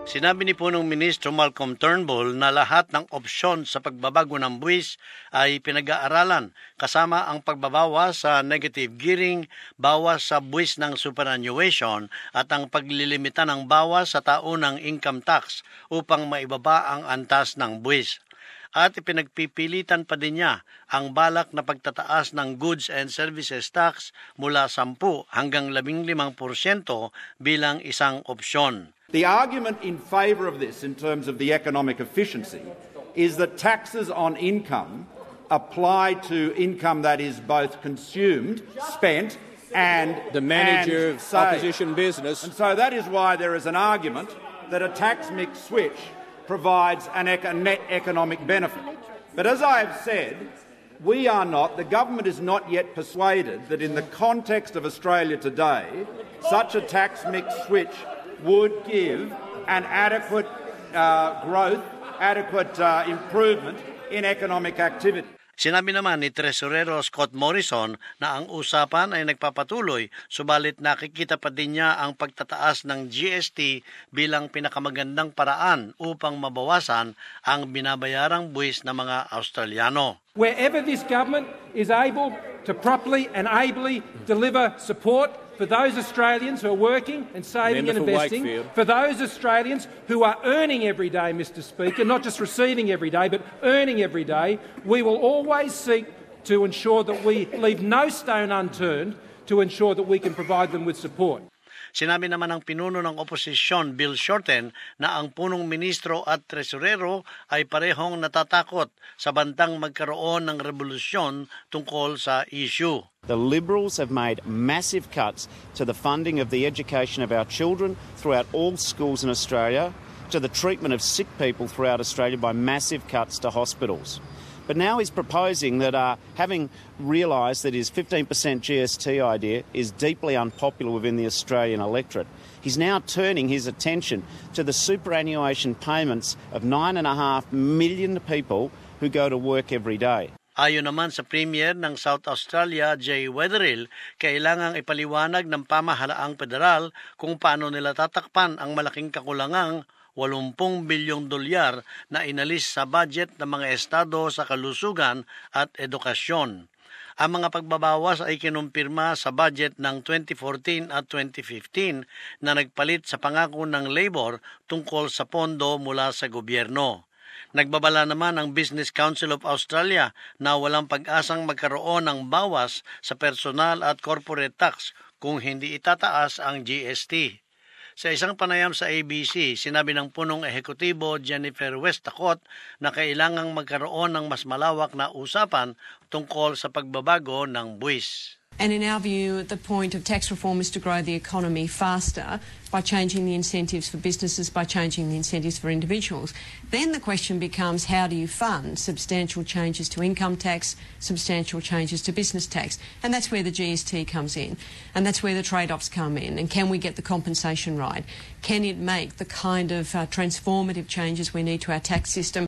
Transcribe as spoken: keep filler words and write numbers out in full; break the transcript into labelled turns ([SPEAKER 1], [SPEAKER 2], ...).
[SPEAKER 1] Sinabi ni punong ministro Malcolm Turnbull na lahat ng opsyon sa pagbabago ng buwis ay pinag-aaralan kasama ang pagbabawas sa negative gearing, bawas sa buwis ng superannuation at ang paglilimita ng bawas sa taunang income tax upang maibaba ang antas ng buwis. At ipinagpipilitan pa din niya ang balak na pagtataas ng goods and services tax mula ten hanggang fifteen porsyento bilang isang opsyon.
[SPEAKER 2] The argument in favour of this in terms of the economic efficiency is that taxes on income apply to income that is both consumed, spent and
[SPEAKER 3] the manager
[SPEAKER 2] and
[SPEAKER 3] of opposition business.
[SPEAKER 2] And so that is why there is an argument that a tax mix switch provides an ec- net economic benefit. But as I have said, we are not, the government is not yet persuaded that in the context of Australia today, such a tax mix switch would give an adequate uh, growth, adequate uh, improvement in economic activity.
[SPEAKER 1] Sinabi naman ni Tresurero Scott Morrison na ang usapan ay nagpapatuloy, subalit nakikita pa din niya ang pagtataas ng G S T bilang pinakamagandang paraan upang mabawasan ang binabayarang buwis ng mga Australiano.
[SPEAKER 4] Wherever this government is able to properly and ably deliver support for those Australians who are working and saving and investing, for those Australians who are earning every day, Mister Speaker, not just receiving every day, but earning every day, we will always seek to ensure that we leave no stone unturned to ensure that we can provide them with support.
[SPEAKER 1] Sinabi naman ng pinuno ng oposisyon, Bill Shorten, na ang punong ministro at tresurero ay parehong natatakot sa bantang magkaroon ng revolusyon tungkol sa issue.
[SPEAKER 5] The Liberals have made massive cuts to the funding of the education of our children throughout all schools in Australia, to the treatment of sick people throughout Australia by massive cuts to hospitals. But now he's proposing that, uh, having realised that his fifteen percent G S T idea is deeply unpopular within the Australian electorate, he's now turning his attention to the superannuation payments of nine and a half million people who go to work every day.
[SPEAKER 1] Ayon naman sa Premier ng South Australia, Jay Weatherill, kailangang ipaliwanag ng pamahalaang federal kung paano nila tatakpan ang malaking kakulangang eighty bilyong dolyar na inalis sa budget ng mga estado sa kalusugan at edukasyon. Ang mga pagbabawas ay kinumpirma sa budget ng twenty fourteen at twenty fifteen na nagpalit sa pangako ng Labor tungkol sa pondo mula sa gobyerno. Nagbabala naman ang Business Council of Australia na walang pag-asang magkaroon ng bawas sa personal at corporate tax kung hindi itataas ang G S T. Sa isang panayam sa A B C, sinabi ng punong ehekutibo Jennifer Westacott na kailangang magkaroon ng mas malawak na usapan tungkol sa pagbabago ng buwis.
[SPEAKER 6] And in our view, the point of tax reform is to grow the economy faster by changing the incentives for businesses, by changing the incentives for individuals. Then the question becomes, how do you fund substantial changes to income tax, substantial changes to business tax? And that's where the G S T comes in. And that's where the trade-offs come in. And can we get the compensation right? Can it make the kind of uh, transformative changes we need to our tax system